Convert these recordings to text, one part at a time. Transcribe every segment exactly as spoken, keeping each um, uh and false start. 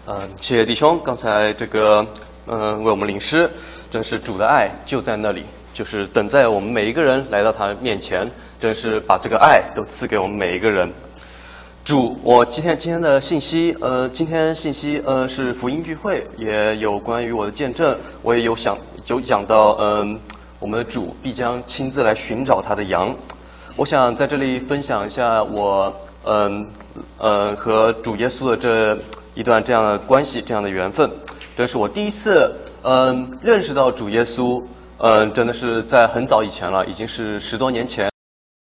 嗯、呃，谢谢弟兄刚才这个嗯、呃、为我们领诗，真是主的爱就在那里，就是等在我们每一个人来到他面前，真是把这个爱都赐给我们每一个人。主，我今天今天的信息，呃，今天信息呃是福音聚会，也有关于我的见证，我也有想有讲到，嗯、呃，我们的主必将亲自来寻找他的羊。我想在这里分享一下我，嗯呃，呃和主耶稣的这一段这样的关系，这样的缘分。这是我第一次，嗯、呃，认识到主耶稣，嗯、呃，真的是在很早以前了，已经是十多年前。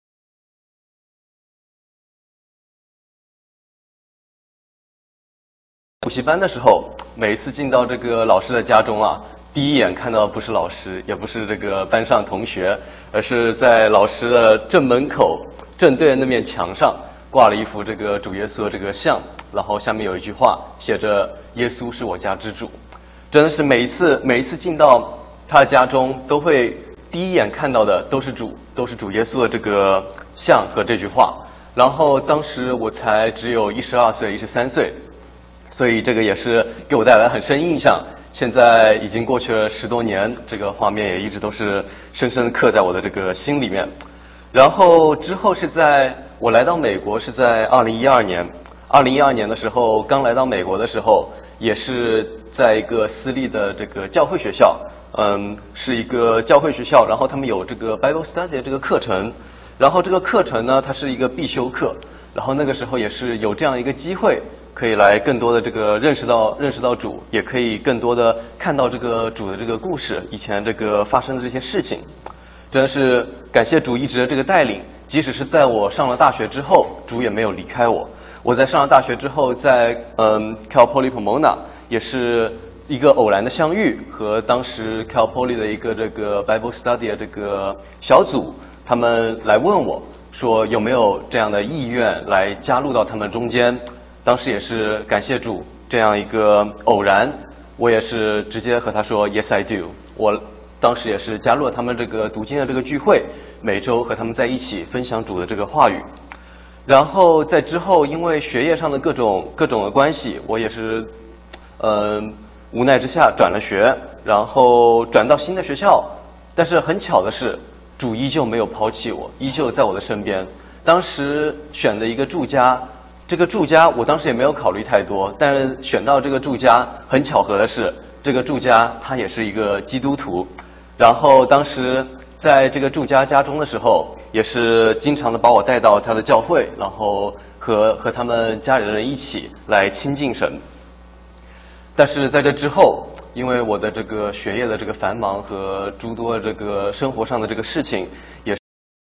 补习班的时候，每一次进到这个老师的家中啊，第一眼看到的不是老师，也不是这个班上同学，而是在老师的正门口正对着那面墙上挂了一幅这个主耶稣的这个像，然后下面有一句话写着“耶稣是我家之主”。真的是每一次每一次进到他的家中，都会第一眼看到的都是主，都是主耶稣的这个像和这句话。然后当时我才只有一十二岁、一十三岁。所以这个也是给我带来很深印象。现在已经过去了十多年，这个画面也一直都是深深刻在我的这个心里面。然后之后是在我来到美国是在二零一二年，二零一二年的时候刚来到美国的时候，也是在一个私立的这个教会学校，嗯，是一个教会学校，然后他们有这个 Bible Study 的这个课程，然后这个课程呢，它是一个必修课，然后那个时候也是有这样一个机会。可以来更多的这个认识到认识到主，也可以更多的看到这个主的这个故事，以前这个发生的这些事情，真的是感谢主一直的这个带领。即使是在我上了大学之后，主也没有离开我。我在上了大学之后，在嗯 Cal Poly Pomona 也是一个偶然的相遇，和当时 Cal Poly 的一个这个 Bible Study 的这个小组，他们来问我说有没有这样的意愿来加入到他们中间。当时也是感谢主这样一个偶然，我也是直接和他说 Yes I do。我当时也是加入了他们这个读经的这个聚会，每周和他们在一起分享主的这个话语。然后在之后，因为学业上的各种各种的关系，我也是呃无奈之下转了学，然后转到新的学校。但是很巧的是，主依旧没有抛弃我，依旧在我的身边。当时选的一个住家。这个住家我当时也没有考虑太多，但是选到这个住家，很巧合的是，这个住家他也是一个基督徒。然后当时在这个住家家中的时候，也是经常的把我带到他的教会，然后和和他们家里人一起来亲近神。但是在这之后，因为我的这个学业的这个繁忙和诸多这个生活上的这个事情，也是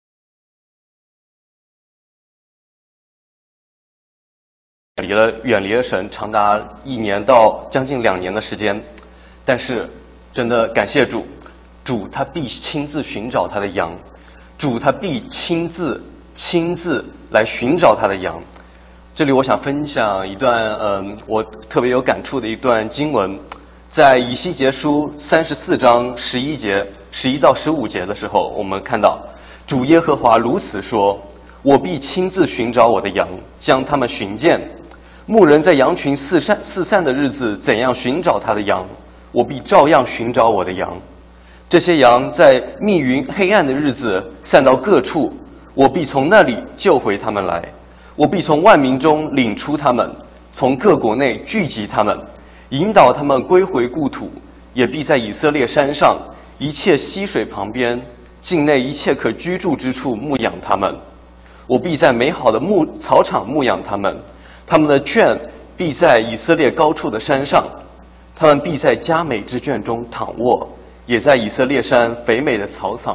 离了远离了神长达一年到将近两年的时间。但是真的感谢主，主他必亲自寻找他的羊，主他必亲自亲自来寻找他的羊。这里我想分享一段嗯我特别有感触的一段经文，在以西结书三十四章十一节十一到十五节的时候，我们看到主耶和华如此说，我必亲自寻找我的羊，将他们寻见。牧人在羊群四散四散的日子，怎样寻找他的羊，我必照样寻找我的羊。这些羊在密云黑暗的日子散到各处，我必从那里救回他们来。我必从万民中领出他们，从各国内聚集他们，引导他们归回故土，也必在以色列山上一切溪水旁边，境内一切可居住之处牧养他们。我必在美好的牧草场牧养他们，他们的圈必在以色列高处的山上，他们必在佳美之圈中躺卧，也在以色列山肥美的草场，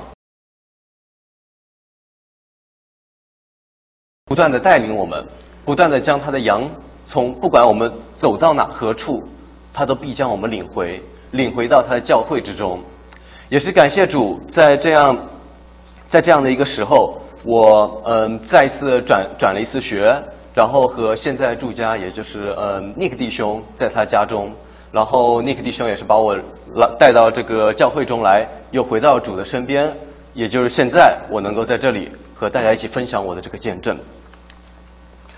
不断的带领我们，不断的将他的羊从不管我们走到哪何处，他都必将我们领回，领回到他的教会之中。也是感谢主，在这样在这样的一个时候，我嗯再一次转转了一次学，然后和现在住家，也就是嗯 Nick 弟兄在他家中，然后 Nick 弟兄也是把我带到这个教会中来，又回到主的身边，也就是现在我能够在这里和大家一起分享我的这个见证。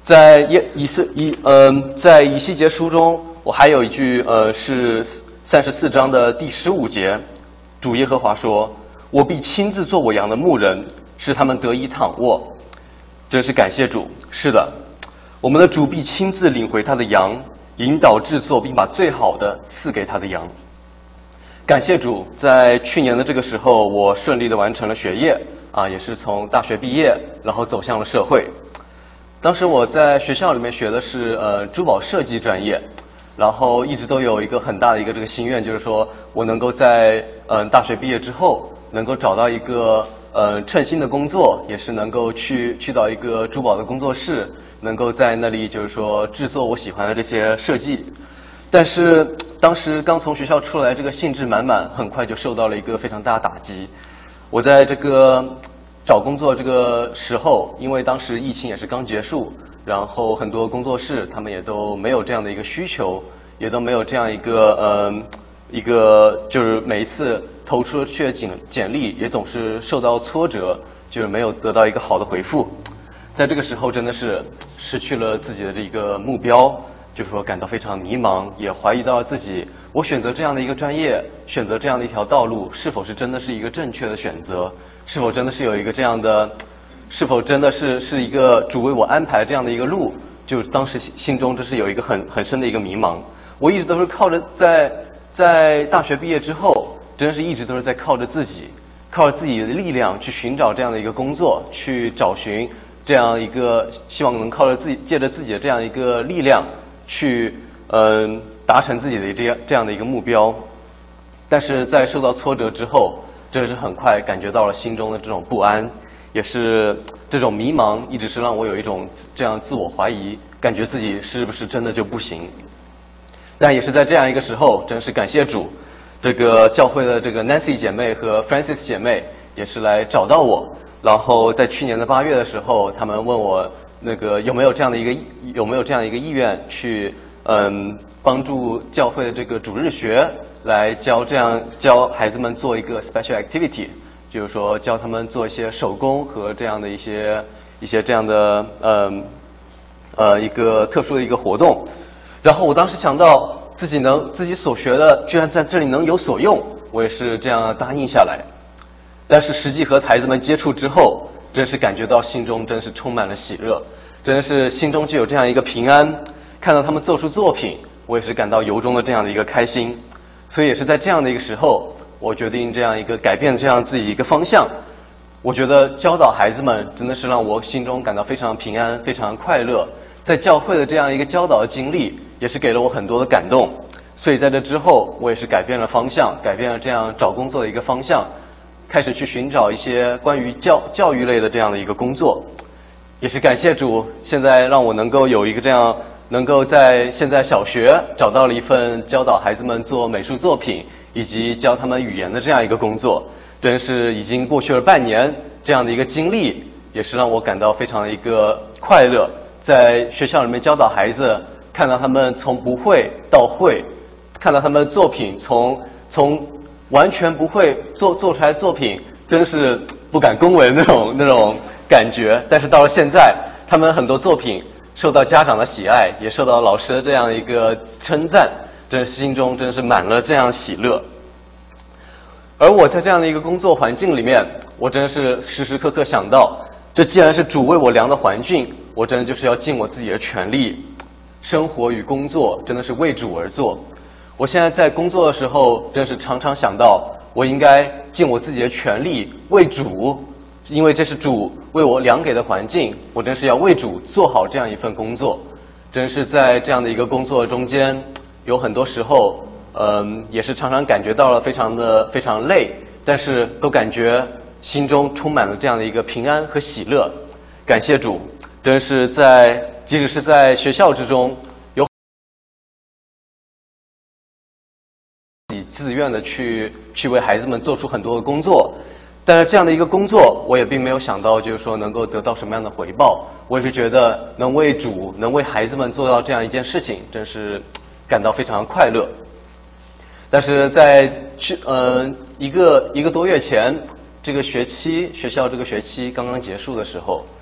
在以以四以嗯、呃，在以西结书中，我还有一句呃是三十四章的第十五节，主耶和华说：“我必亲自做我羊的牧人，使他们得以躺卧。”真是感谢主。是的，我们的主必亲自领回他的羊，引导制作，并把最好的赐给他的羊。感谢主，在去年的这个时候，我顺利的完成了学业啊，也是从大学毕业，然后走向了社会。当时我在学校里面学的是呃珠宝设计专业，然后一直都有一个很大的一个这个心愿，就是说我能够在嗯、呃、大学毕业之后，能够找到一个呃称心的工作，也是能够去去到一个珠宝的工作室，能够在那里就是说制作我喜欢的这些设计。但是当时刚从学校出来，这个兴致满满，很快就受到了一个非常大的打击。我在这个找工作这个时候，因为当时疫情也是刚结束，然后很多工作室他们也都没有这样的一个需求，也都没有这样一个呃一个就是每一次投出去的简简历也总是受到挫折，就是没有得到一个好的回复。在这个时候真的是失去了自己的这个目标，就是说感到非常迷茫，也怀疑到了自己，我选择这样的一个专业，选择这样的一条道路，是否是真的是一个正确的选择？是否真的是有一个这样的，是否真的是是一个主为我安排这样的一个路？就当时心中这是有一个很很深的一个迷茫。我一直都是靠着在在大学毕业之后，真的是一直都是在靠着自己，靠着自己的力量去寻找这样的一个工作，去找寻这样一个希望能靠着自己借着自己的这样一个力量去嗯、呃、达成自己的这样这样的一个目标。但是在受到挫折之后，真是很快感觉到了心中的这种不安，也是这种迷茫，一直是让我有一种这样自我怀疑，感觉自己是不是真的就不行。但也是在这样一个时候，真是感谢主，这个教会的这个 Nancy 姐妹和 Francis 姐妹也是来找到我，然后在去年的八月的时候，他们问我那个有没有这样的一个有没有这样的一个意愿去嗯帮助教会的这个主日学来教这样教孩子们做一个 special activity， 就是说教他们做一些手工和这样的一些一些这样的嗯呃一个特殊的一个活动。然后我当时想到自己能自己所学的居然在这里能有所用，我也是这样答应下来。但是实际和孩子们接触之后，真是感觉到心中真是充满了喜乐，真是心中就有这样一个平安。看到他们做出作品，我也是感到由衷的这样的一个开心。所以也是在这样的一个时候，我决定这样一个改变这样自己一个方向。我觉得教导孩子们真的是让我心中感到非常平安，非常快乐。在教会的这样一个教导的经历，也是给了我很多的感动。所以在这之后，我也是改变了方向，改变了这样找工作的一个方向，开始去寻找一些关于教教育类的这样的一个工作。也是感谢主，现在让我能够有一个这样能够在现在小学找到了一份教导孩子们做美术作品以及教他们语言的这样一个工作。真是已经过去了半年，这样的一个经历也是让我感到非常的一个快乐。在学校里面教导孩子，看到他们从不会到会，看到他们作品从从完全不会做做出来作品，真是不敢恭维那种那种感觉。但是到了现在，他们很多作品受到家长的喜爱，也受到老师的这样一个称赞，真是心中真是满了这样喜乐。而我在这样的一个工作环境里面，我真的是时时刻刻想到，这既然是主为我量的环境，我真的就是要尽我自己的全力，生活与工作真的是为主而做。我现在在工作的时候，真是常常想到，我应该尽我自己的全力为主，因为这是主为我量给的环境，我真是要为主做好这样一份工作。真是在这样的一个工作中间，有很多时候嗯，也是常常感觉到了非常的非常累，但是都感觉心中充满了这样的一个平安和喜乐。感谢主，真是在即使是在学校之中，有自己自愿的去去为孩子们做出很多的工作，但是这样的一个工作，我也并没有想到就是说能够得到什么样的回报。我也是觉得能为主，能为孩子们做到这样一件事情，真是感到非常快乐。但是在去呃一个一个多月前，这个学期学校这个学期刚刚结束的时候，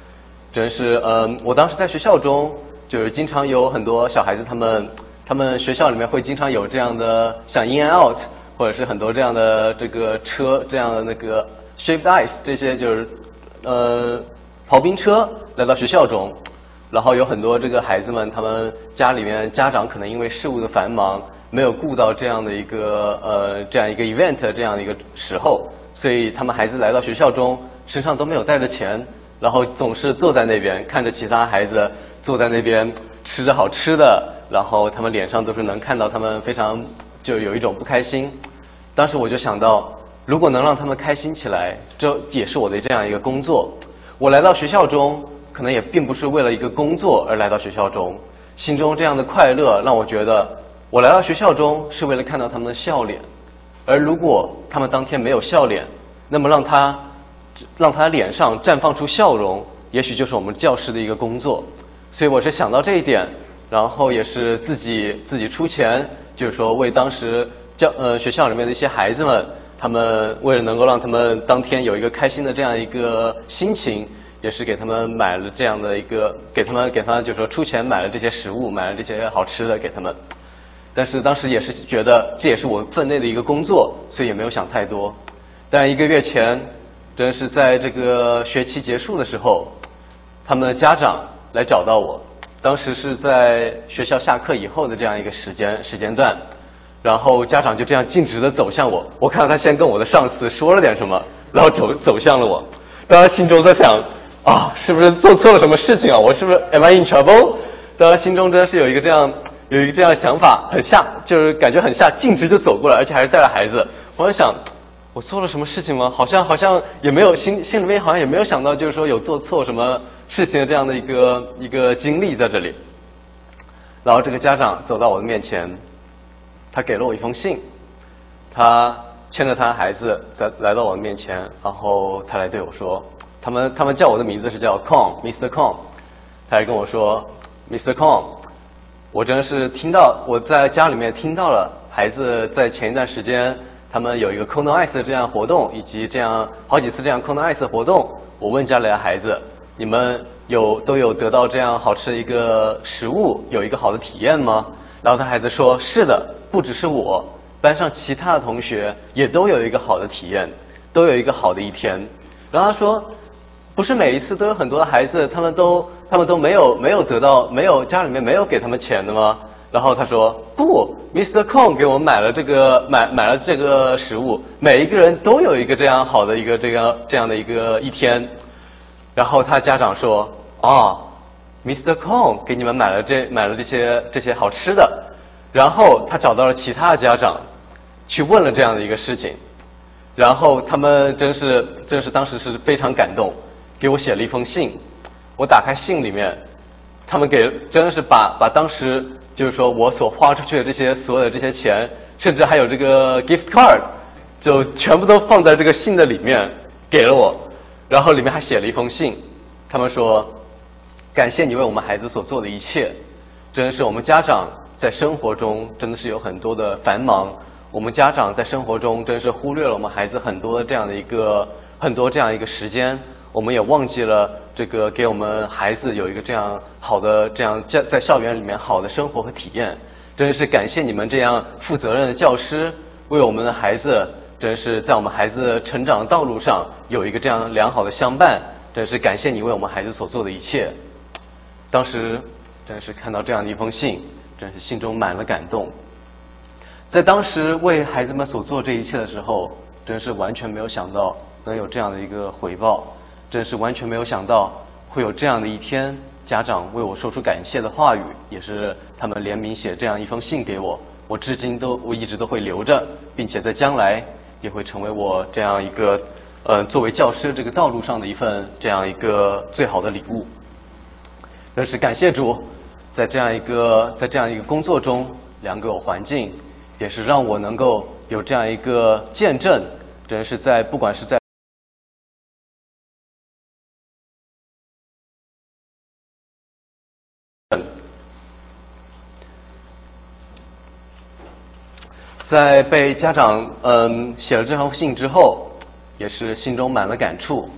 真是，嗯，我当时在学校中，就是经常有很多小孩子，他们他们学校里面会经常有这样的像 In and Out，或者是很多这样的这个车，这样的那个 Shaved Ice 这些就是呃刨冰车来到学校中，然后有很多这个孩子们，他们家里面家长可能因为事务的繁忙，没有顾到这样的一个呃这样一个 event 这样的一个时候，所以他们孩子来到学校中，身上都没有带着钱。然后总是坐在那边看着其他孩子坐在那边吃着好吃的，然后他们脸上都是能看到他们非常就有一种不开心。当时我就想到，如果能让他们开心起来，这也是我的这样一个工作。我来到学校中，可能也并不是为了一个工作而来到学校中，心中这样的快乐让我觉得，我来到学校中是为了看到他们的笑脸。而如果他们当天没有笑脸，那么让他让他脸上绽放出笑容，也许就是我们教师的一个工作。所以我是想到这一点，然后也是自己自己出钱，就是说为当时教呃学校里面的一些孩子们，他们为了能够让他们当天有一个开心的这样一个心情，也是给他们买了这样的一个，给他们给他就是说出钱买了这些食物，买了这些好吃的给他们。但是当时也是觉得这也是我分内的一个工作，所以也没有想太多。但一个月前。真是在这个学期结束的时候，他们的家长来找到我，当时是在学校下课以后的这样一个时间时间段，然后家长就这样径直的走向我，我看到他先跟我的上司说了点什么，然后走走向了我，当时心中在想啊，是不是做错了什么事情啊？我是不是 am I in trouble？ 当时心中真是有一个这样有一个这样的想法，很吓，就是感觉很吓，径直就走过来，而且还是带了孩子，我在想。我做了什么事情吗？好像好像也没有心心里面好像也没有想到，就是说有做错什么事情的这样的一个一个经历在这里。然后这个家长走到我的面前，他给了我一封信，他牵着他的孩子在来到我的面前，然后他来对我说，他们他们叫我的名字是叫 Kong，Mister Kong， 他还跟我说 Mister Kong， 我真是听到我在家里面听到了孩子在前一段时间。他们有一个 Kona Ice 的这样活动，以及这样好几次这样 Kona Ice 的活动。我问家里的孩子，你们有都有得到这样好吃的一个食物，有一个好的体验吗？然后他孩子说，是的，不只是我，班上其他的同学也都有一个好的体验，都有一个好的一天。然后他说，不是每一次都有很多的孩子，他们都他们都没有没有得到，没有家里面没有给他们钱的吗？然后他说不 ，Mister Kong 给我们买了这个买买了这个食物，每一个人都有一个这样好的一个这个这样的一个一天。然后他家长说，哦 ，Mister Kong 给你们买了这买了这些这些好吃的。然后他找到了其他的家长，去问了这样的一个事情。然后他们真是真是当时是非常感动，给我写了一封信。我打开信里面，他们给真的是把把当时。就是说我所花出去的这些所有的这些钱，甚至还有这个 gift card， 就全部都放在这个信的里面给了我，然后里面还写了一封信，他们说感谢你为我们孩子所做的一切，真的是我们家长在生活中真的是有很多的繁忙，我们家长在生活中真是忽略了我们孩子很多的这样的一个很多这样一个时间，我们也忘记了这个给我们孩子有一个这样好的这样在在校园里面好的生活和体验，真是感谢你们这样负责任的教师，为我们的孩子真是在我们孩子成长的道路上有一个这样良好的相伴，真是感谢你为我们孩子所做的一切。当时真是看到这样的一封信，真是心中满了感动。在当时为孩子们所做这一切的时候，真是完全没有想到能有这样的一个回报，真是完全没有想到会有这样的一天，家长为我说出感谢的话语，也是他们联名写这样一封信给我，我至今都我一直都会留着，并且在将来也会成为我这样一个呃作为教师这个道路上的一份这样一个最好的礼物。真是感谢主，在这样一个在这样一个工作中量给我环境，也是让我能够有这样一个见证，真是在不管是在在被家长嗯写了这封信之后，也是心中满了感触。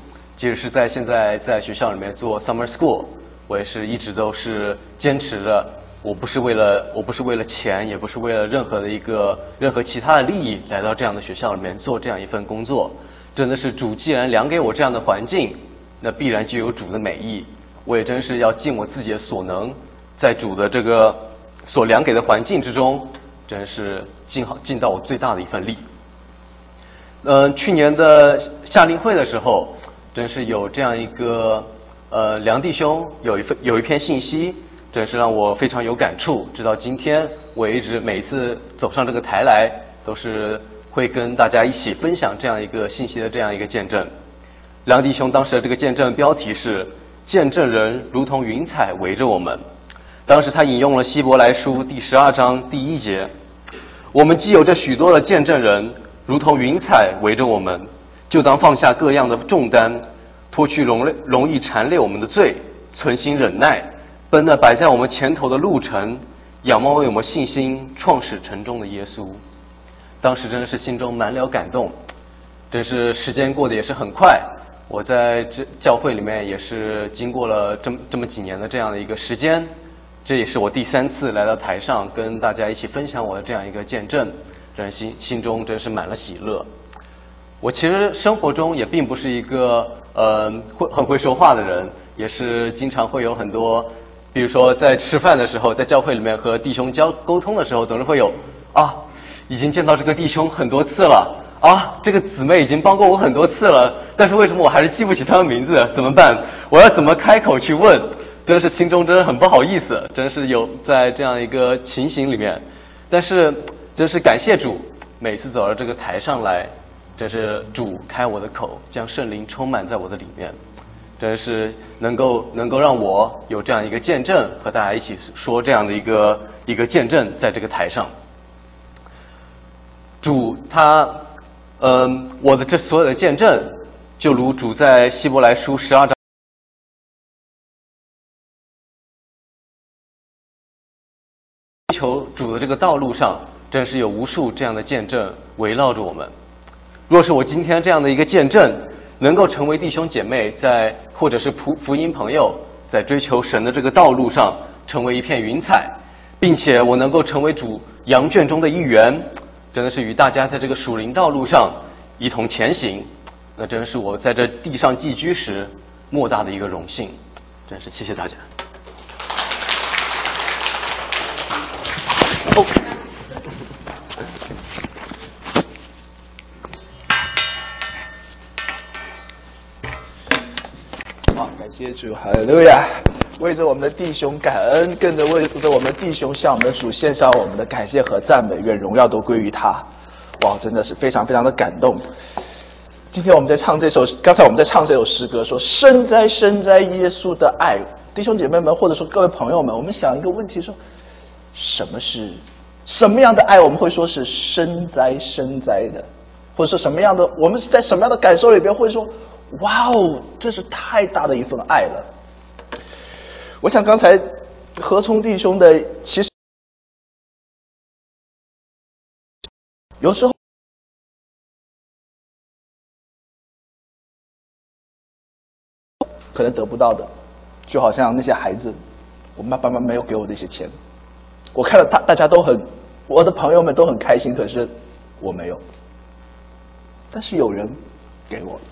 即使是在现在在学校里面做 summer school， 我也是一直都是坚持着，我不是为了我不是为了钱，也不是为了任何的一个任何其他的利益来到这样的学校里面做这样一份工作。真的是主既然量给我这样的环境，那必然就有主的美意。我也真是要尽我自己的所能，在主的这个所量给的环境之中，真是尽好尽到我最大的一份力。嗯、呃，去年的夏令会的时候，真是有这样一个呃梁弟兄有一份有一篇信息，真是让我非常有感触。直到今天，我一直每一次走上这个台来，都是会跟大家一起分享这样一个信息的这样一个见证。梁弟兄当时的这个见证标题是“见证人如同云彩围着我们”。当时他引用了希伯来书第十二章第一节：“我们既有这许多的见证人，如同云彩围着我们，就当放下各样的重担，脱去容容易缠累我们的罪，存心忍耐，奔那摆在我们前头的路程，仰望为我们信心创始成终的耶稣。”当时真的是心中满了感动，真是时间过得也是很快。我在这教会里面也是经过了这么这么几年的这样的一个时间，这也是我第三次来到台上跟大家一起分享我的这样一个见证，人心心中真是满了喜乐。我其实生活中也并不是一个呃会很会说话的人，也是经常会有很多，比如说在吃饭的时候，在教会里面和弟兄交沟通的时候，总是会有啊，已经见到这个弟兄很多次了啊，这个姊妹已经帮过我很多次了，但是为什么我还是记不起她的名字？怎么办？我要怎么开口去问？真是心中真是很不好意思，真是有在这样一个情形里面。但是真是感谢主，每次走到这个台上来，真是主开我的口，将圣灵充满在我的里面，真是能够能够让我有这样一个见证，和大家一起说这样的一个一个见证，在这个台上。主他，嗯，我的这所有的见证，就如主在希伯来书十二章追求主的这个道路上，真是有无数这样的见证围绕着我们。若是我今天这样的一个见证，能够成为弟兄姐妹在或者是福福音朋友在追求神的这个道路上成为一片云彩，并且我能够成为主羊圈中的一员，真的是与大家在这个属灵道路上一同前行，那真是我在这地上寄居时莫大的一个荣幸。真是谢谢大家。哦， 好，感谢主，哈利路亚！为着我们的弟兄感恩，更着为着我们的弟兄向我们的主献上我们的感谢和赞美，愿荣耀都归于他。哇，真的是非常非常的感动。今天我们在唱这首，刚才我们在唱这首诗歌，说深哉深哉耶稣的爱。弟兄姐妹们，或者说各位朋友们，我们想一个问题说，什么是什么样的爱？我们会说是深哉深哉的，或者说什么样的？我们是在什么样的感受里边会说，哇哦，这是太大的一份爱了。我想刚才何聪弟兄的，其实有时候可能得不到的，就好像那些孩子，我爸爸妈妈没有给我这些钱，我看到大大家都很，我的朋友们都很开心，可是我没有，但是有人给我了。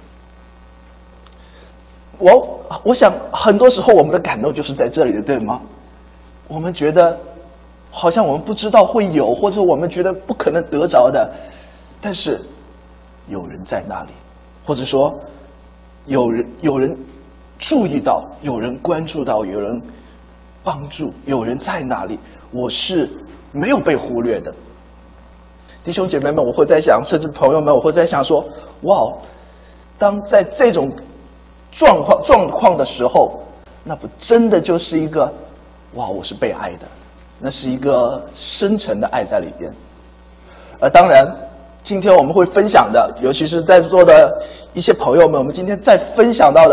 我我想很多时候我们的感动就是在这里的，对吗？我们觉得好像我们不知道会有，或者我们觉得不可能得着的，但是有人在那里，或者说有人有人注意到，有人关注到，有人帮助，有人在那里，我是没有被忽略的。弟兄姐妹们，我会在想，甚至朋友们，我会在想说，哇，当在这种状况状况的时候，那不真的就是一个哇，我是被爱的，那是一个深沉的爱在里边。呃，当然，今天我们会分享的，尤其是在座的一些朋友们，我们今天再分享到的，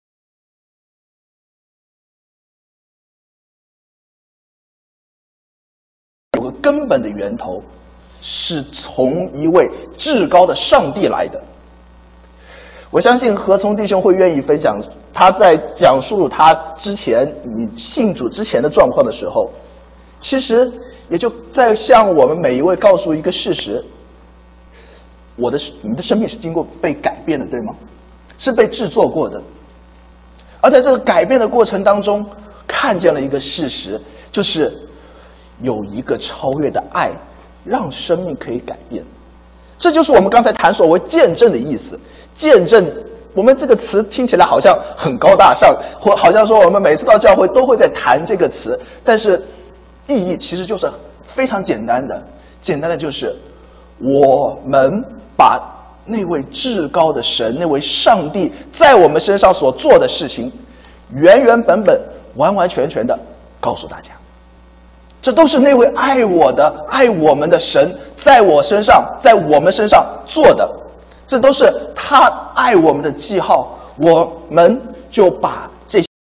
有个根本的源头，是从一位至高的上帝来的。 我相信何从弟兄会愿意分享他在讲述他之前你信主之前的状况的时候，其实也就在向我们每一位告诉一个事实：我的你的生命是经过被改变的，对吗？是被制作过的。而在这个改变的过程当中，看见了一个事实，就是有一个超越的爱，让生命可以改变。这就是我们刚才谈所谓见证的意思。见证，我们这个词听起来好像很高大上，或好像说我们每次到教会都会在谈这个词，但是意义其实就是非常简单的，简单的就是我们把那位至高的神，那位上帝在我们身上所做的事情，原原本本、完完全全的告诉大家。这都是那位爱我的、爱我们的神在我身上、在我们身上做的，这都是他爱我们的记号。我们就把这些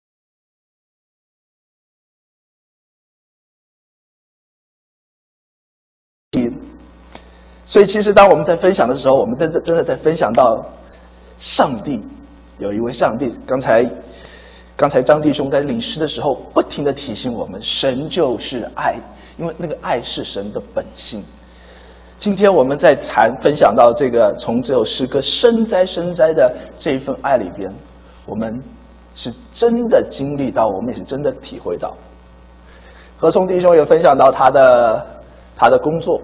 所以其实当我们在分享的时候，我们真的真的在分享到上帝，有一位上帝。刚才刚才张弟兄在领诗的时候不停地提醒我们，神就是爱，因为那个爱是神的本性。今天我们在谈分享到这个从这首诗歌深哉深哉的这一份爱里边，我们是真的经历到，我们也是真的体会到。何聪弟兄也分享到他的他的工作，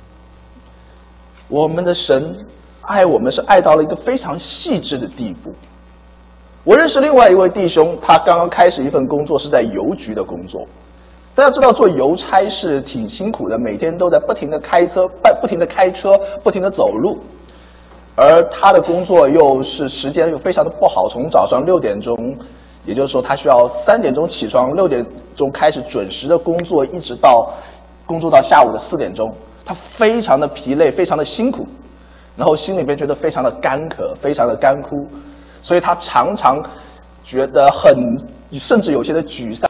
我们的神爱我们是爱到了一个非常细致的地步。我认识另外一位弟兄，他刚刚开始一份工作，是在邮局的工作。大家知道做邮差是挺辛苦的，每天都在不停的开车，不停的开车，不停的走路。而他的工作又是时间又非常的不好，从早上六点钟，也就是说他需要三点钟起床，六点钟开始准时的工作，一直到工作到下午的四点钟。他非常的疲累，非常的辛苦，然后心里边觉得非常的干渴，非常的干枯，所以他常常觉得很，甚至有些的沮丧。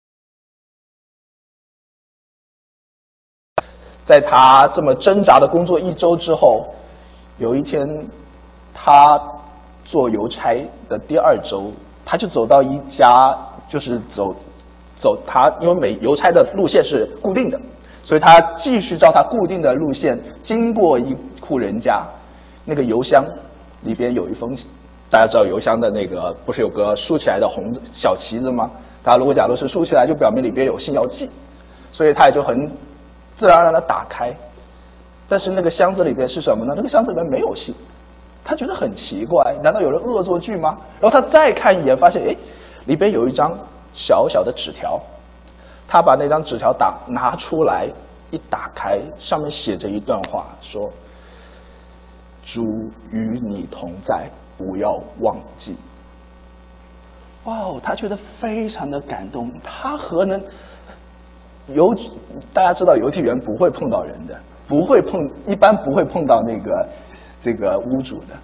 在他这么挣扎的工作一周之后，有一天他做邮差的第二周，他就走到一家，就是走走他因为每邮差的路线是固定的，所以他继续照他固定的路线，经过一户人家，那个邮箱里边有一封，大家知道邮箱的那个不是有个竖起来的红小旗子吗？他如果假如是竖起来，就表明里边有信要寄，所以他也就很自然而然的打开。但是那个箱子里边是什么呢？那个箱子里面没有信，他觉得很奇怪，难道有人恶作剧吗？然后他再看一眼，发现诶，里边有一张小小的纸条。他把那张纸条打拿出来，一打开，上面写着一段话，说：“主与你同在，不要忘记。”哇哦，他觉得非常的感动。他何能邮？大家知道邮递员不会碰到人的，不会碰，一般不会碰到那个这个屋主的。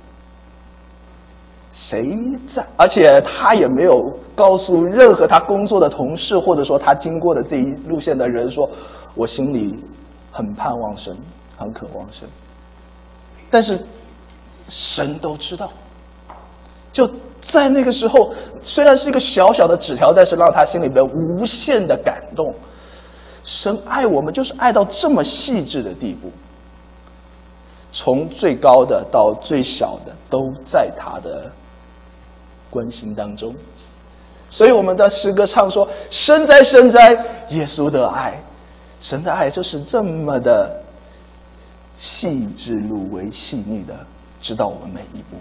谁在？而且他也没有告诉任何他工作的同事，或者说他经过的这一路线的人说，我心里很盼望神，很渴望神。但是神都知道。就在那个时候，虽然是一个小小的纸条，但是让他心里边无限的感动。神爱我们就是爱到这么细致的地步，从最高的到最小的都在他的关心当中。所以我们的诗歌唱说，深哉深哉耶稣的爱，神的爱就是这么的细致入微，细腻的知道我们每一步。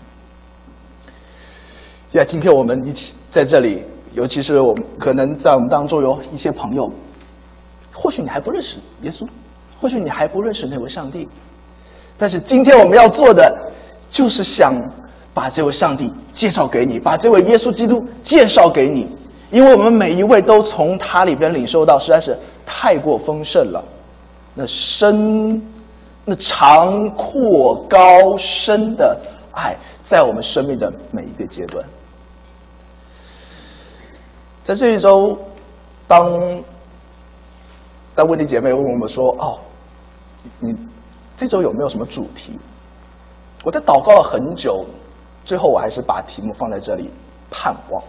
呀，今天我们一起在这里，尤其是我们可能在我们当中有一些朋友，或许你还不认识耶稣，或许你还不认识那位上帝，但是今天我们要做的就是想把这位上帝介绍给你，把这位耶稣基督介绍给你，因为我们每一位都从他里边领受到实在是太过丰盛了，那深那长阔高深的爱在我们生命的每一个阶段。在这一周，当当温蒂姐妹问我们说，哦，你这周有没有什么主题？我在祷告了很久， 最后我还是把题目放在这里，盼望。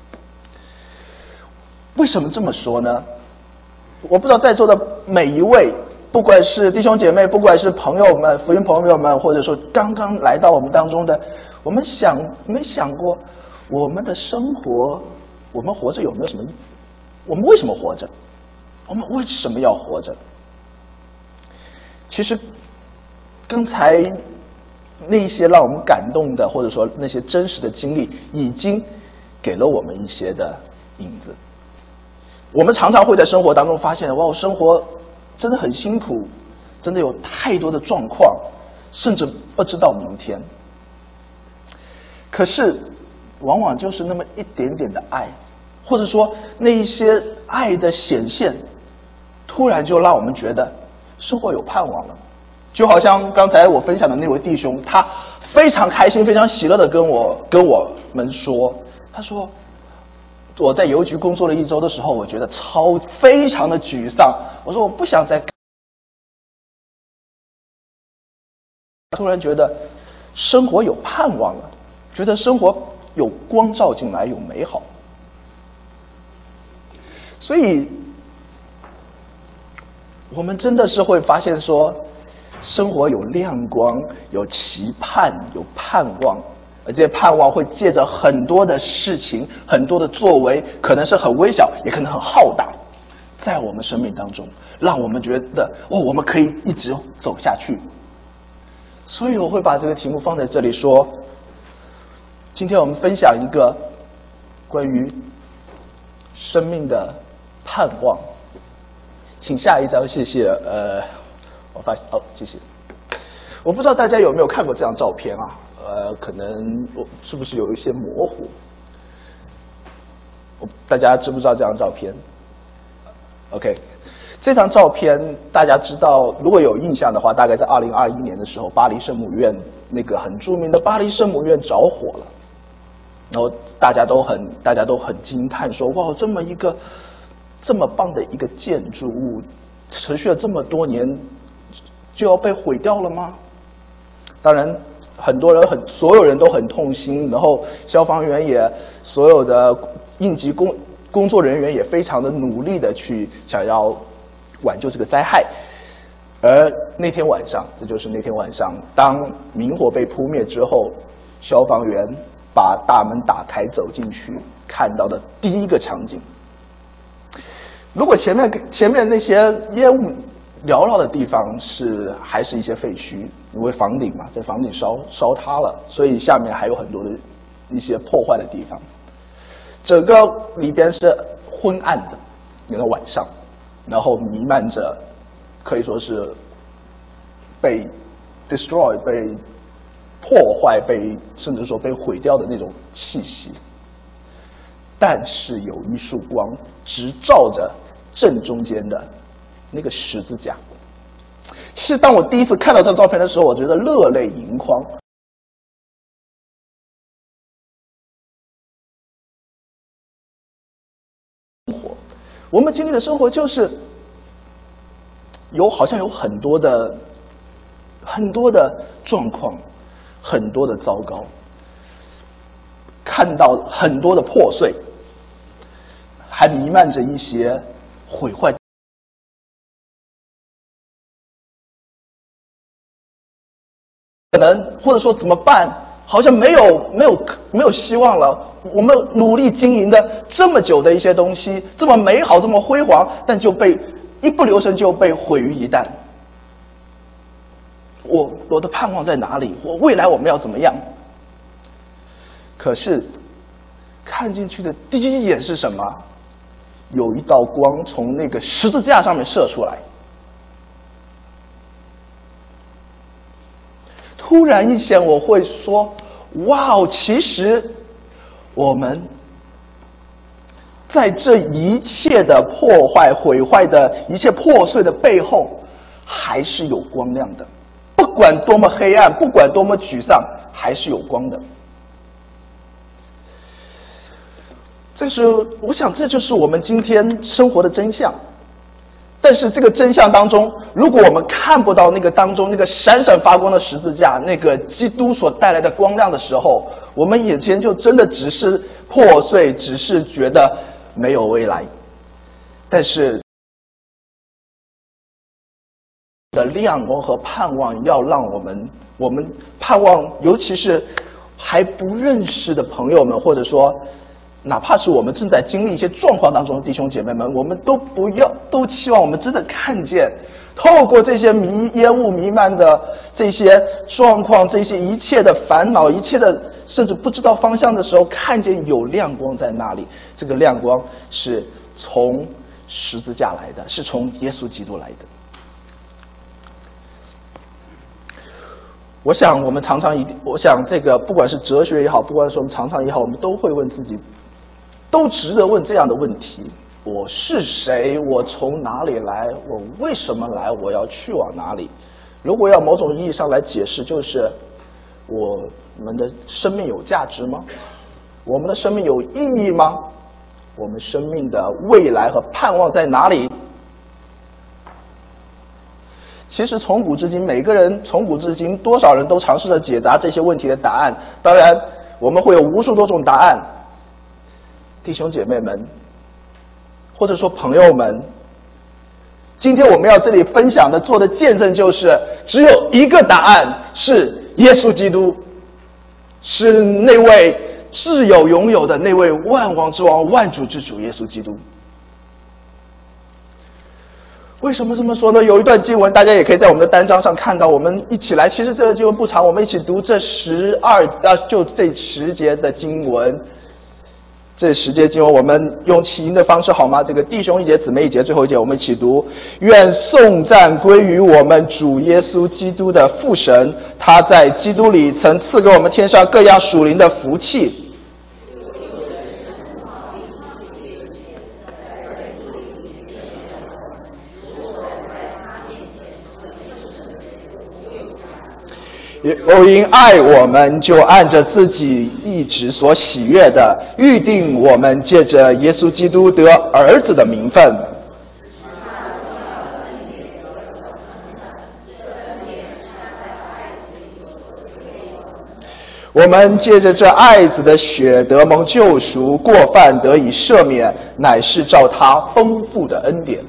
为什么这么说呢？我不知道在座的每一位，不管是弟兄姐妹，不管是朋友们、福音朋友们，或者说刚刚来到我们当中的，我们想没想过，我们的生活，我们活着有没有什么意义？我们为什么活着？我们为什么要活着？其实，刚才那些让我们感动的，或者说那些真实的经历，已经给了我们一些的影子。我们常常会在生活当中发现，哇，生活真的很辛苦，真的有太多的状况，甚至不知道明天。可是，往往就是那么一点点的爱，或者说那一些爱的显现，突然就让我们觉得生活有盼望了。就好像刚才我分享的那位弟兄，他非常开心、非常喜乐的跟我跟我们说，他说，我在邮局工作了一周的时候，我觉得超非常的沮丧。我说我不想再，突然觉得生活有盼望了，觉得生活有光照进来，有美好。所以，我们真的是会发现说，生活有亮光，有期盼，有盼望。而这些盼望会借着很多的事情，很多的作为，可能是很微小，也可能很浩大，在我们生命当中，让我们觉得哦，我们可以一直走下去。所以我会把这个题目放在这里说，今天我们分享一个关于生命的盼望。请下一张，谢谢。呃，我发现哦，谢谢。我不知道大家有没有看过这张照片啊？呃，可能我是不是有一些模糊？大家知不知道这张照片 ？OK， 这张照片大家知道，如果有印象的话，大概在二零二一年的时候，巴黎圣母院那个很著名的巴黎圣母院着火了，然后大家都很大家都很惊叹说，哇，这么一个这么棒的一个建筑物，持续了这么多年，就要被毁掉了吗？当然。很多人很，所有人都很痛心，然后消防员也，所有的应急工工作人员也非常的努力的去想要挽救这个灾害。而那天晚上，这就是那天晚上，当明火被扑灭之后，消防员把大门打开走进去，看到的第一个场景。如果前面前面那些烟雾缭绕的地方是还是一些废墟，因为房顶嘛，在房顶烧烧塌了，所以下面还有很多的一些破坏的地方。整个里边是昏暗的，那个晚上，然后弥漫着可以说是被 destroy 被破坏被甚至说被毁掉的那种气息。但是有一束光直照着正中间的那个十字架。其实当我第一次看到这张照片的时候，我觉得热泪盈眶。我们经历的生活就是有好像有很多的很多的状况，很多的糟糕，看到很多的破碎，还弥漫着一些毁坏。可能或者说怎么办？好像没有没有没有希望了。我们努力经营的这么久的一些东西，这么美好，这么辉煌，但就被一不留神就被毁于一旦。我我的盼望在哪里？我未来我们要怎么样？可是看进去的第一眼是什么？有一道光从那个十字架上面射出来。突然一显，我会说：哇哦！其实我们在这一切的破坏、毁坏的一切破碎的背后，还是有光亮的。不管多么黑暗，不管多么沮丧，还是有光的。这是，我想，这就是我们今天生活的真相。但是这个真相当中，如果我们看不到那个当中那个闪闪发光的十字架，那个基督所带来的光亮的时候， 我们眼前就真的只是破碎，只是觉得没有未来。但是的亮光和盼望要让我们，我们盼望，尤其是还不认识的朋友们，或者说哪怕是我们正在经历一些状况当中的弟兄姐妹们，我们都不要，都期望我们真的看见，透过这些迷烟雾弥漫的这些状况，这些一切的烦恼，一切的甚至不知道方向的时候，看见有亮光在那里。这个亮光是从十字架来的，是从耶稣基督来的。我想我们常常一定，我想这个不管是哲学也好，不管是我们常常也好，我们都会问自己，都值得问这样的问题：我是谁？我从哪里来？我为什么来？我要去往哪里？如果要某种意义上来解释，就是我们的生命有价值吗？我们的生命有意义吗？我们生命的未来和盼望在哪里？其实从古至今，每个人从古至今，多少人都尝试着解答这些问题的答案。当然，我们会有无数多种答案。弟兄姐妹们，或者说朋友们，今天我们要这里分享的、做的见证，就是只有一个答案，是耶稣基督，是那位自有永有的那位万王之王、万主之主耶稣基督。为什么这么说呢？有一段经文，大家也可以在我们的单章上看到。我们一起来，其实这个经文不长，我们一起读这十二啊，就这十节的经文。这十节经文，我们用起音的方式好吗？这个弟兄一节，姊妹一节，最后一节我们一起读。愿颂赞归于我们主耶稣基督的父神，他在基督里曾赐给我们天上各样属灵的福气。又因爱我们，就按着自己意志所喜悦的，预定我们借着耶稣基督得儿子的名分。我们借着这爱子的血得蒙救赎，过犯得以赦免，乃是照他丰富的恩典。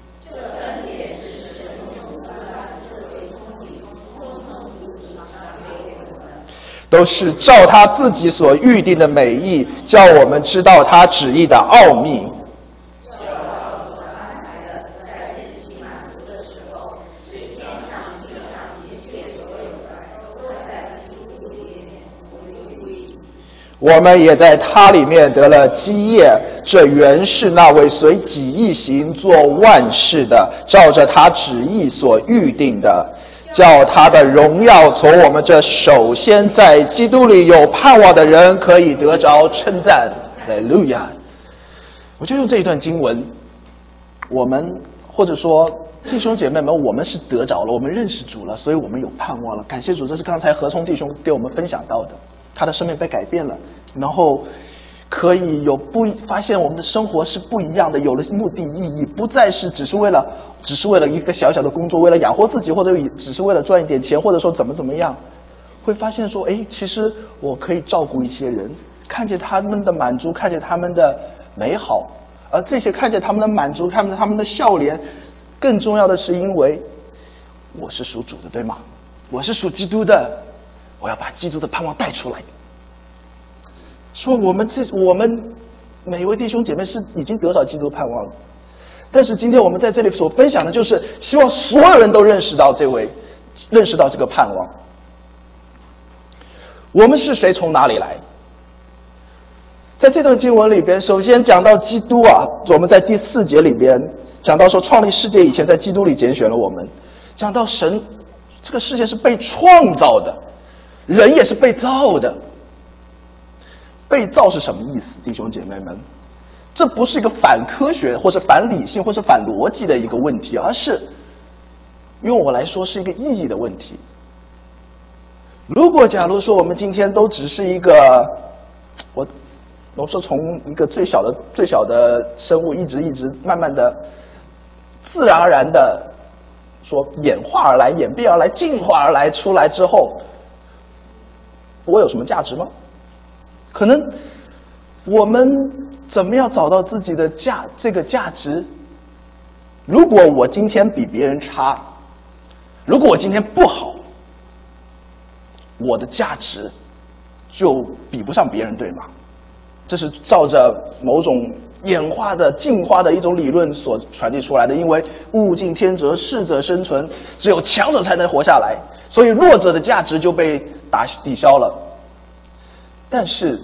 都是照他自己所预定的美意，叫我们知道他旨意的奥秘。我们也在他里面得了基业，这原是那位随己意行做万事的，照着他旨意所预定的，叫他的荣耀从我们这首先在基督里有盼望的人可以得着称赞。哈利路亚！我就用这一段经文，我们或者说弟兄姐妹们，我们是得着了，我们认识主了，所以我们有盼望了。感谢主，这是刚才何聪弟兄给我们分享到的，他的生命被改变了，然后可以有不发现我们的生活是不一样的，有了目的意义，不再是只是为了只是为了一个小小的工作，为了养活自己，或者只是为了赚一点钱，或者说怎么怎么样，会发现说，哎，其实我可以照顾一些人，看见他们的满足，看见他们的美好，而这些看见他们的满足，看见他们的笑脸，更重要的是因为我是属主的，对吗？我是属基督的，我要把基督的盼望带出来。说我们这我们每一位弟兄姐妹是已经得着基督盼望了，但是今天我们在这里所分享的就是希望所有人都认识到这位认识到这个盼望。我们是谁，从哪里来？在这段经文里边，首先讲到基督啊，我们在第四节里边讲到说，创立世界以前在基督里拣选了我们，讲到神这个世界是被创造的，人也是被造的。被造是什么意思，弟兄姐妹们？这不是一个反科学或是反理性或是反逻辑的一个问题，而是用我来说是一个意义的问题。如果假如说我们今天都只是一个，我我说从一个最小的最小的生物一直一直慢慢的自然而然的说演化而来、演变而来、进化而来出来之后，我有什么价值吗？ 可能我们怎么样找到自己的价这个价值？如果我今天比别人差，如果我今天不好，我的价值就比不上别人，对吗？这是照着某种演化的进化的一种理论所传递出来的，因为物竞天择，适者生存，只有强者才能活下来，所以弱者的价值就被打抵消了。但是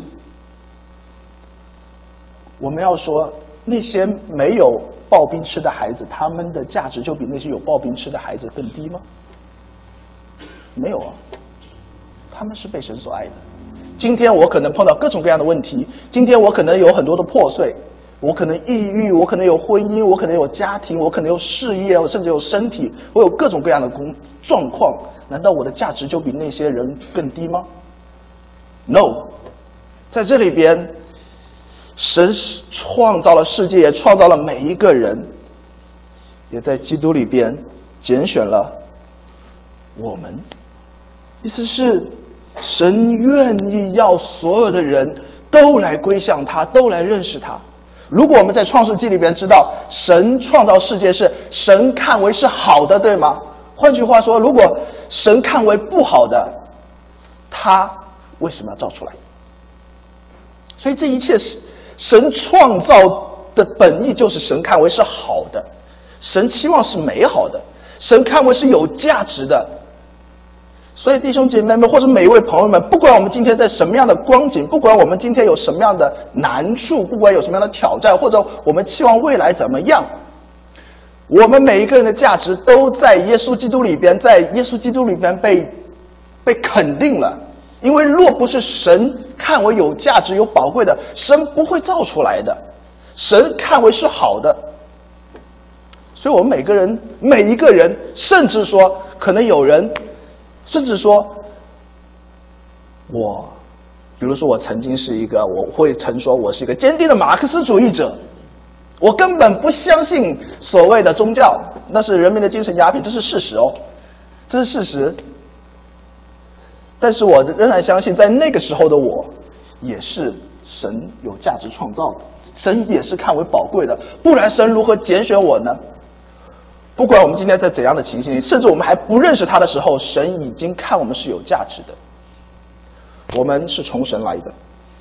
我们要说，那些没有刨冰吃的孩子，他们的价值就比那些有刨冰吃的孩子更低吗？没有啊，他们是被神所爱的。今天我可能碰到各种各样的问题，今天我可能有很多的破碎，我可能抑郁，我可能有婚姻，我可能有家庭，我可能有事业，我甚至有身体，我有各种各样的工状况，难道我的价值就比那些人更低吗？ No， 在这里边，神创造了世界，也创造了每一个人，也在基督里边拣选了我们。意思是神愿意要所有的人都来归向他，都来认识他。如果我们在创世纪里边知道神创造世界是神看为是好的，对吗？换句话说，如果神看为不好的，他为什么要造出来？所以这一切是神创造的本意，就是神看为是好的，神期望是美好的，神看为是有价值的。所以弟兄姐妹们，或者每一位朋友们，不管我们今天在什么样的光景，不管我们今天有什么样的难处，不管有什么样的挑战，或者我们期望未来怎么样，我们每一个人的价值都在耶稣基督里边，在耶稣基督里边被被肯定了。因为若不是神看为有价值有宝贵的，神不会造出来的，神看为是好的。所以我们每个人每一个人，甚至说可能有人甚至说我比如说我曾经是一个我会曾说我是一个坚定的马克思主义者，我根本不相信所谓的宗教，那是人民的精神鸦片，这是事实哦，这是事实。但是我仍然相信，在那个时候的我，也是神有价值创造的，神也是看为宝贵的，不然神如何拣选我呢？不管我们今天在怎样的情形里，甚至我们还不认识他的时候，神已经看我们是有价值的，我们是从神来的，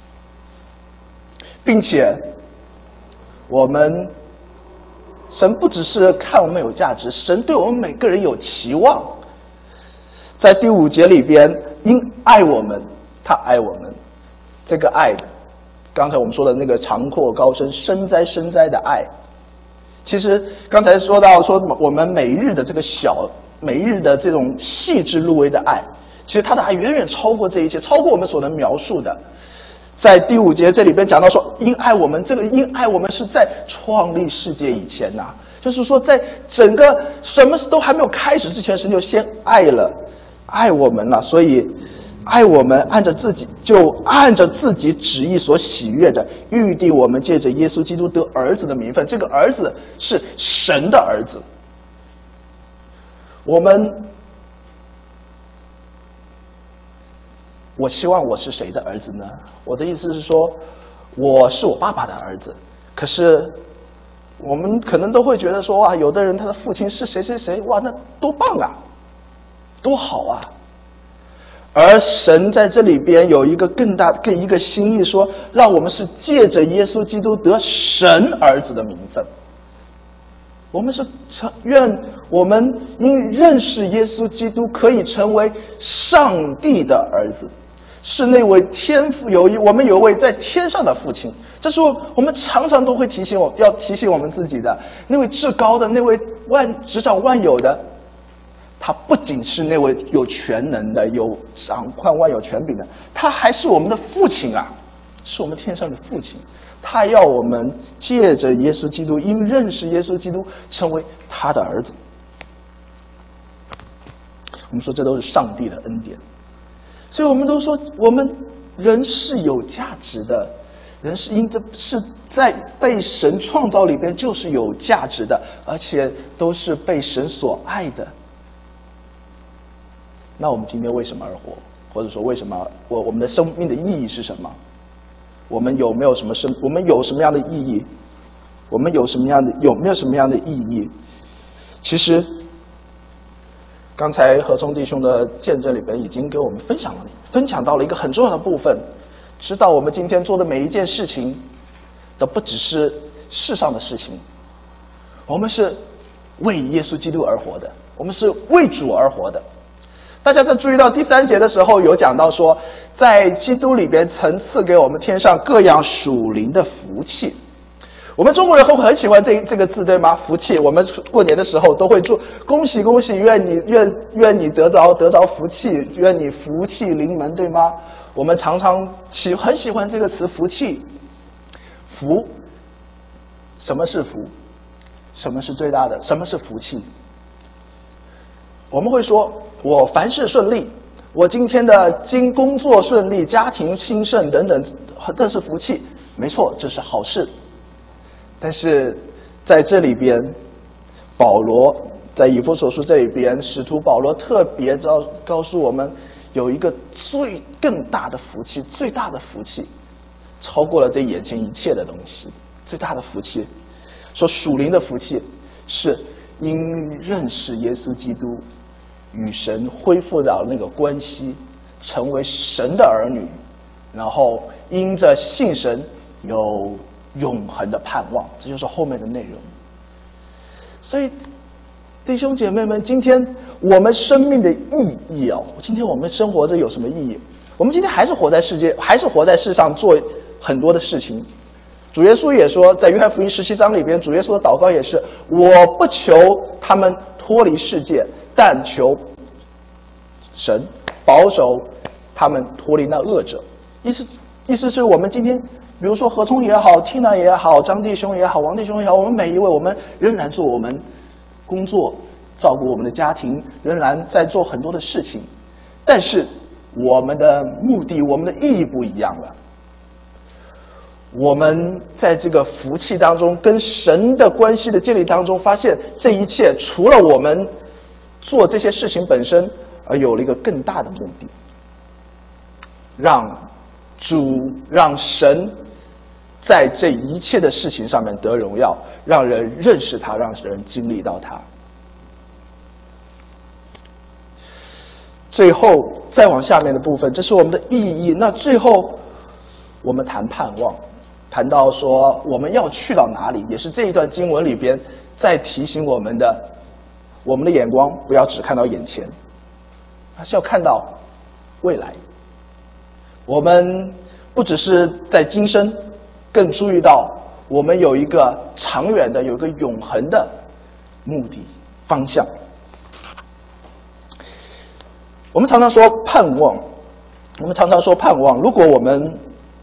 并且我们神不只是看我们有价值，神对我们每个人有期望。在第五节里边，因爱我们，他爱我们，这个爱刚才我们说的那个长阔高深深哉深哉的爱，其实刚才说到说我们每日的这个小每日的这种细致入微的爱，其实他的爱远远超过这一切，超过我们所能描述的。在第五节这里边讲到说因爱我们，这个因爱我们是在创立世界以前呐、啊，就是说在整个什么都还没有开始之前，神就先爱了爱我们了，所以爱我们按着自己就按着自己旨意所喜悦的预定我们借着耶稣基督得儿子的名分，这个儿子是神的儿子。我们我希望我是谁的儿子呢？我的意思是说我是我爸爸的儿子，可是我们可能都会觉得说哇，有的人他的父亲是谁谁谁，哇，那多棒啊，多好啊！而神在这里边有一个更大更一个心意，说让我们是借着耶稣基督得神儿子的名分。我们是愿我们因认识耶稣基督可以成为上帝的儿子，是那位天父有一我们有一位在天上的父亲，这是我们常常都会提醒我要提醒我们自己的，那位至高的，那位万执掌万有的，他不仅是那位有全能的有掌管万有权柄的，他还是我们的父亲啊，是我们天上的父亲。他要我们借着耶稣基督因认识耶稣基督成为他的儿子。我们说这都是上帝的恩典，所以我们都说我们人是有价值的，人是因这是在被神创造里边就是有价值的，而且都是被神所爱的。那我们今天为什么而活？或者说为什么我我们的生命的意义是什么？ 我们有没有什么生？我们有什么样的意义？我们有什么样的有没有什么样的意义？其实，刚才何聪弟兄的见证里边已经给我们分享了，分享到了一个很重要的部分，知道我们今天做的每一件事情，都不只是世上的事情，我们是为耶稣基督而活的，我们是为主而活的。大家在注意到第三节的时候，有讲到说，在基督里边曾赐给我们天上各样属灵的福气。我们中国人会很喜欢这这个字，对吗？福气，我们过年的时候都会祝恭喜恭喜，愿你愿愿你得着得着福气，愿你福气临门，对吗？我们常常喜很喜欢这个词福气。福，什么是福？什么是最大的？什么是福气？我们会说，我凡事顺利，我今天的经工作顺利，家庭兴盛等等，这是福气。没错，这是好事。但是在这里边，保罗在以弗所书这里边，使徒保罗特别告告诉我们，有一个最更大的福气，最大的福气，超过了这眼前一切的东西。最大的福气，说属灵的福气，是因认识耶稣基督，与神恢复到那个关系，成为神的儿女，然后因着信神有永恒的盼望，这就是后面的内容。所以弟兄姐妹们，今天我们生命的意义哦，今天我们生活着有什么意义？我们今天还是活在世界，还是活在世上做很多的事情。主耶稣也说，在约翰福音十七章里边，主耶稣的祷告也是，我不求他们脱离世界，但求神保守他们脱离那恶者。意思意思是我们今天比如说何聪也好，Tina 也好，张弟兄也好，王弟兄也好，我们每一位，我们仍然做我们工作，照顾我们的家庭，仍然在做很多的事情，但是我们的目的，我们的意义不一样了。我们在这个福气当中，跟神的关系的建立当中，发现这一切除了我们做这些事情本身，而有了一个更大的目的，让主，让神在这一切的事情上面得荣耀，让人认识他，让人经历到他。最后再往下面的部分，这是我们的意义。那最后我们谈盼望，谈到说我们要去到哪里，也是这一段经文里边在提醒我们的，我们的眼光不要只看到眼前，而是要看到未来。我们不只是在今生，更注意到我们有一个长远的，有一个永恒的目的方向。我们常常说盼望，我们常常说盼望。如果我们，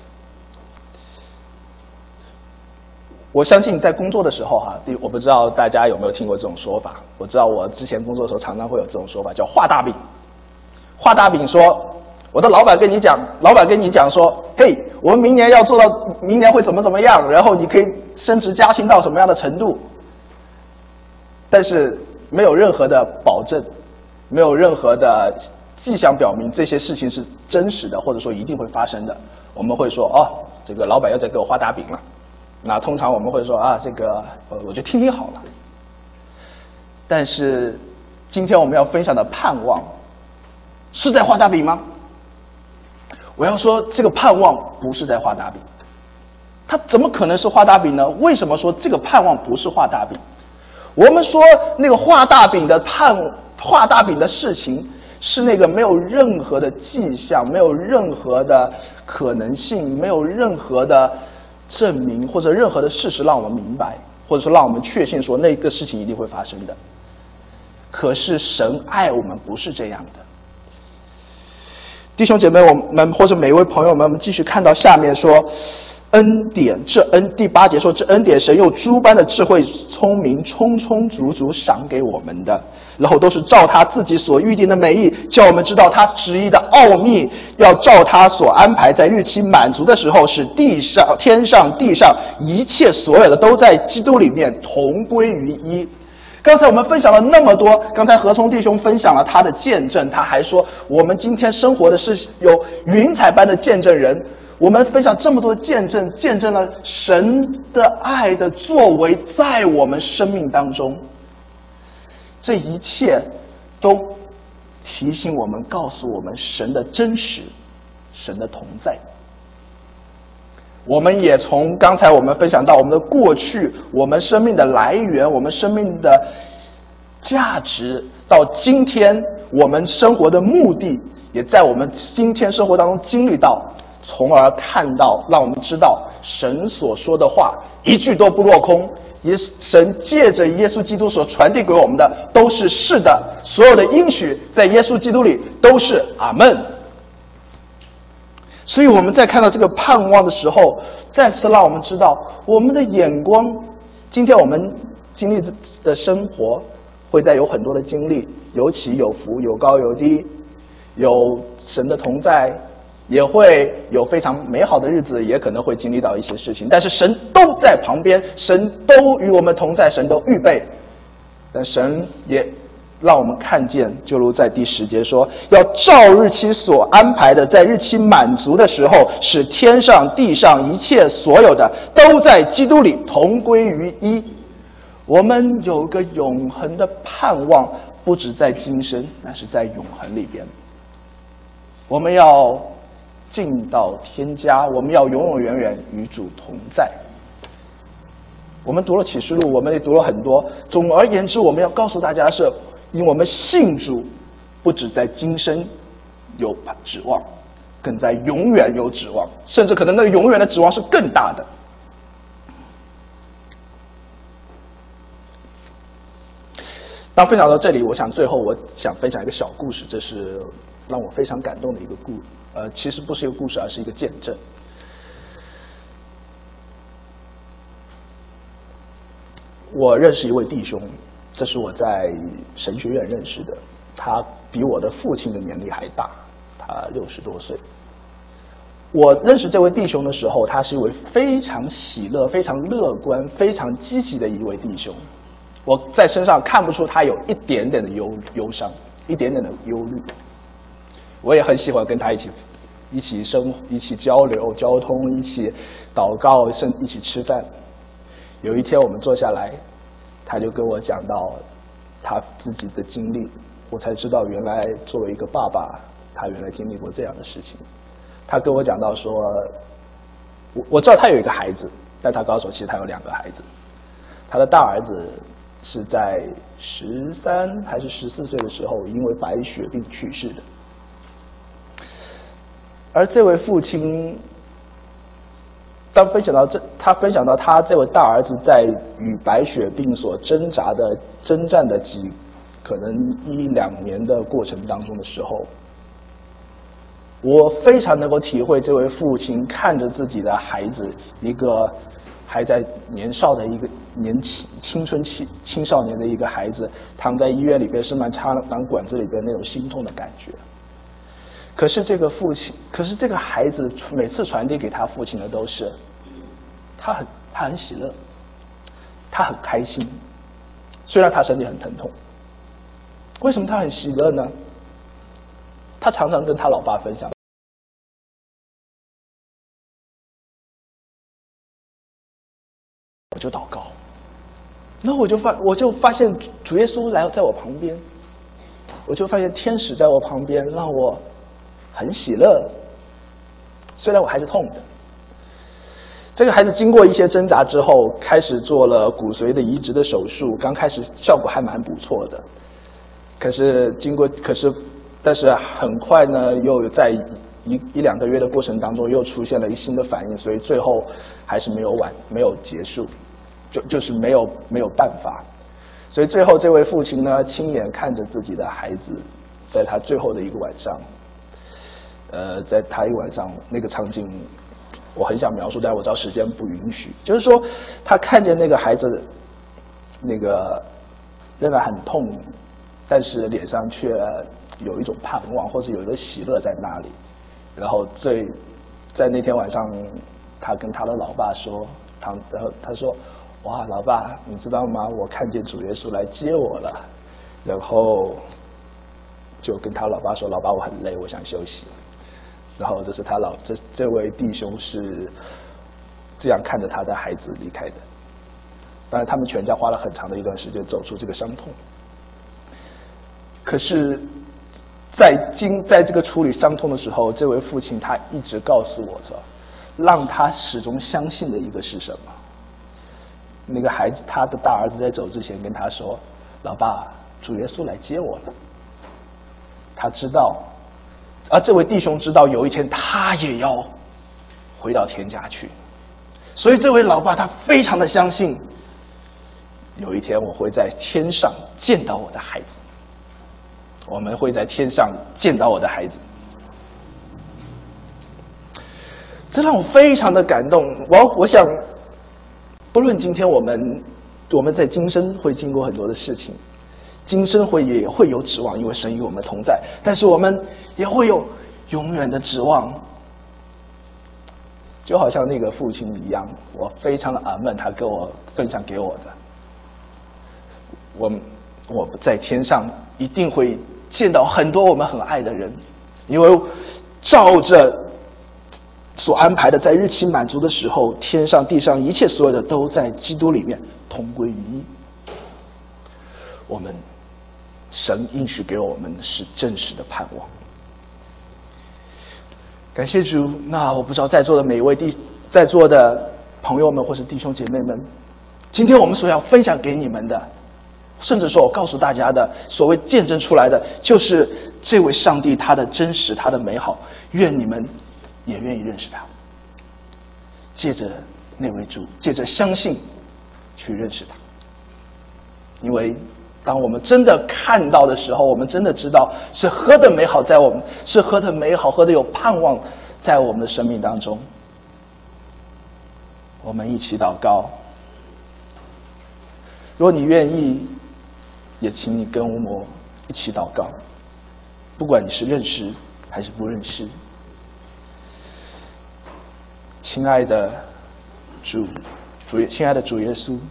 我相信在工作的时候哈，我不知道大家有没有听过这种说法。我知道我之前工作的时候常常会有这种说法，叫画大饼。画大饼说，我的老板跟你讲，老板跟你讲说，嘿，我们明年要做到，明年会怎么怎么样，然后你可以升职加薪到什么样的程度，但是没有任何的保证，没有任何的迹象表明这些事情是真实的，或者说一定会发生的。我们会说，哦，这个老板要再给我画大饼了。那通常我们会说啊，这个呃，我就听听好了。但是今天我们要分享的盼望，是在画大饼吗？我要说，这个盼望不是在画大饼，它怎么可能是画大饼呢？为什么说这个盼望不是画大饼？我们说那个画大饼的盼，画大饼的事情，是那个没有任何的迹象，没有任何的可能性，没有任何的证明或者任何的事实让我们明白，或者说让我们确信说那个事情一定会发生的。可是神爱我们不是这样的。弟兄姐妹，我们或者每一位朋友们，我们继续看到下面说，恩典，这恩第八节说，这恩典神用诸般的智慧聪明充充足足赏给我们的，然后都是照他自己所预定的美意，叫我们知道他旨意的奥秘，要照他所安排，在日期满足的时候，使地上天上地上一切所有的都在基督里面同归于一。刚才我们分享了那么多，刚才何聪弟兄分享了他的见证，他还说我们今天生活的是有云彩般的见证人， 我们分享这么多见证，见证了神的爱的作为在我们生命当中。这一切都提醒我们，告诉我们神的真实，神的同在。我们也从刚才我们分享到我们的过去，我们生命的来源，我们生命的价值，到今天我们生活的目的，也在我们今天生活当中经历到，从而看到，让我们知道神所说的话一句都不落空。耶稣神借着耶稣基督所传递给我们的都是是的，所有的应许在耶稣基督里都是阿们。所以我们在看到这个盼望的时候，再次让我们知道我们的眼光，今天我们经历的生活会在有很多的经历，有起有伏，有高有低，有神的同在，也会有非常美好的日子，也可能会经历到一些事情，但是神都在旁边，神都与我们同在，神都预备。但神也让我们看见，就如在第十节说，要照日期所安排的，在日期满足的时候，使天上地上一切所有的都在基督里同归于一。我们有个永恒的盼望，不只在今生，那是在永恒里边。我们要进到天家，我们要永永远远与主同在。我们读了启示录，我们也读了很多。总而言之，我们要告诉大家的是，因为我们信主，不只在今生有指望，更在永远有指望，甚至可能那个永远的指望是更大的。当分享到这里，我想最后我想分享一个小故事，这是让我非常感动的一个故呃，其实不是一个故事，而是一个见证。我认识一位弟兄，这是我在神学院认识的，他比我的父亲的年龄还大，他六十多岁。我认识这位弟兄的时候，他是一位非常喜乐、非常乐观、非常积极的一位弟兄。我在身上看不出他有一点点的忧忧伤，一点点的忧虑。我也很喜欢跟他一起一起生活，一起交流交通，一起祷告，甚至一起吃饭。有一天我们坐下来，他就跟我讲到他自己的经历，我才知道原来作为一个爸爸，他原来经历过这样的事情。他跟我讲到说，我我知道他有一个孩子，但他告诉我其实他有两个孩子。他的大儿子是在十三还是十四岁的时候因为白血病去世的，而这位父亲当分享到这，他分享到他这位大儿子在与白血病所挣扎的征战的几可能一两年的过程当中的时候，我非常能够体会这位父亲看着自己的孩子，一个还在年少的一个年轻青春期青少年的一个孩子，躺在医院里边生满插管管子里边那种心痛的感觉。可是这个父亲，可是这个孩子每次传递给他父亲的都是，他很他很喜乐，他很开心，虽然他身体很疼痛。为什么他很喜乐呢？他常常跟他老爸分享，我就祷告，然后我就发我就发现主耶稣来在我旁边，我就发现天使在我旁边，让我很喜乐，虽然我还是痛的。这个孩子经过一些挣扎之后，开始做了骨髓的移植的手术，刚开始效果还蛮不错的。可是经过，可是，但是很快呢，又在一一两个月的过程当中，又出现了一新的反应，所以最后还是没有完，没有结束，就就是没有没有办法。所以最后这位父亲呢，亲眼看着自己的孩子，在他最后的一个晚上，呃，在他一晚上那个场景，我很想描述，但我知道时间不允许。就是说，他看见那个孩子，那个仍然很痛，但是脸上却有一种盼望，或者有一个喜乐在那里。然后最在那天晚上，他跟他的老爸说，他然后他说：“哇，老爸，你知道吗？我看见主耶稣来接我了。”然后就跟他老爸说：“老爸，我很累，我想休息。” 然后这是他老这这位弟兄是这样看着他的孩子离开的。当然，他们全家花了很长的一段时间走出这个伤痛。可是，在经在这个处理伤痛的时候，这位父亲他一直告诉我说，让他始终相信的一个是什么？那个孩子，他的大儿子在走之前跟他说：“老爸，主耶稣来接我了。”他知道，而这位弟兄知道有一天他也要回到天家去，所以这位老爸他非常的相信，有一天我会在天上见到我的孩子，我们会在天上见到我的孩子。这让我非常的感动。我我想，不论今天我们我们在今生会经过很多的事情，今生会也会有指望，因为神与我们同在，但是我们也会有永远的指望。就好像那个父亲一样，我非常的阿们，他跟我分享给我的，我我在天上一定会见到很多我们很爱的人，因为照着所安排的，在日期满足的时候，天上地上一切所有的都在基督里面同归于一。我们神应许给我们的是真实的盼望。感谢主。那我不知道在座的每一位弟在座的朋友们或是弟兄姐妹们，今天我们所要分享给你们的，甚至说我告诉大家的，所谓见证出来的，就是这位上帝他的真实，他的美好。愿你们也愿意认识他，借着那位主，借着相信去认识他。因为当我们真的看到的时候，我们真的知道是何等美好，在我们是何等美好，何等有盼望在我们的生命当中。我们一起祷告。如果你愿意，也请你跟我一起祷告，不管你是认识还是不认识。亲爱的主，主，亲爱的主耶稣，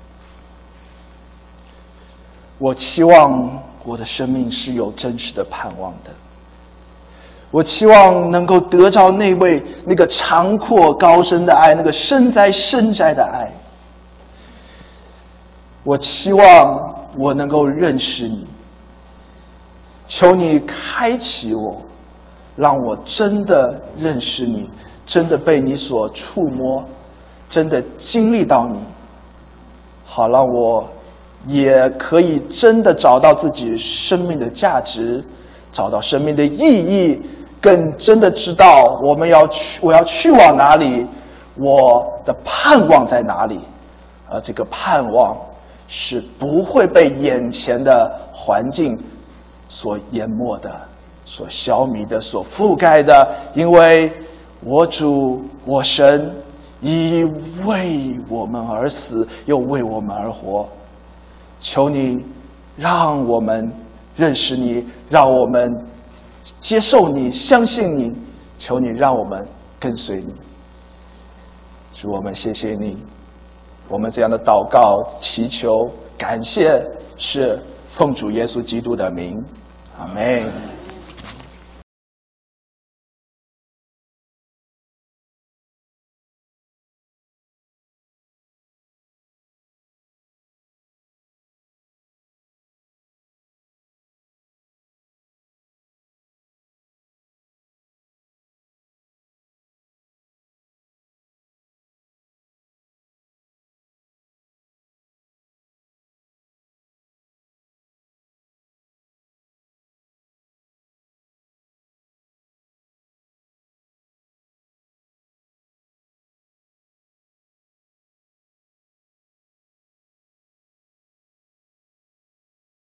我期望我的生命是有真实的盼望的。我期望能够得着那位那个长阔高深的爱，那个深哉深哉的爱。我期望我能够认识你，求你开启我，让我真的认识你，真的被你所触摸，真的经历到你，好让我也可以真的找到自己生命的价值，找到生命的意义，更真的知道我们要去，我要去往哪里，我的盼望在哪里。而这个盼望是不会被眼前的环境所淹没的，所消弭的，所覆盖的，因为我主我神已为我们而死，又为我们而活。求你让我们认识你，让我们接受你，相信你，求你让我们跟随你。主，我们谢谢你，我们这样的祷告祈求感谢是奉主耶稣基督的名，阿们。